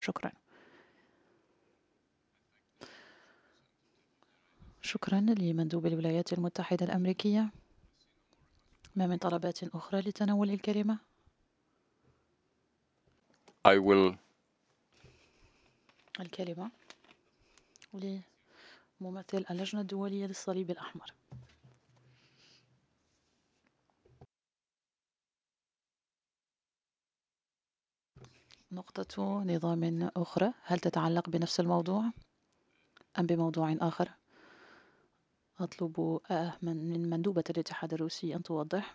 شكرا. شكرا لمندوب الولايات المتحدة الأمريكية. ما من طلبات أخرى لتناول الكلمة؟ I will الكلمة لممثل اللجنة الدولية للصليب الأحمر. نقطة نظام أخرى، هل تتعلق بنفس الموضوع أم بموضوع آخر؟ أطلب من مندوبة الاتحاد الروسي أن توضح.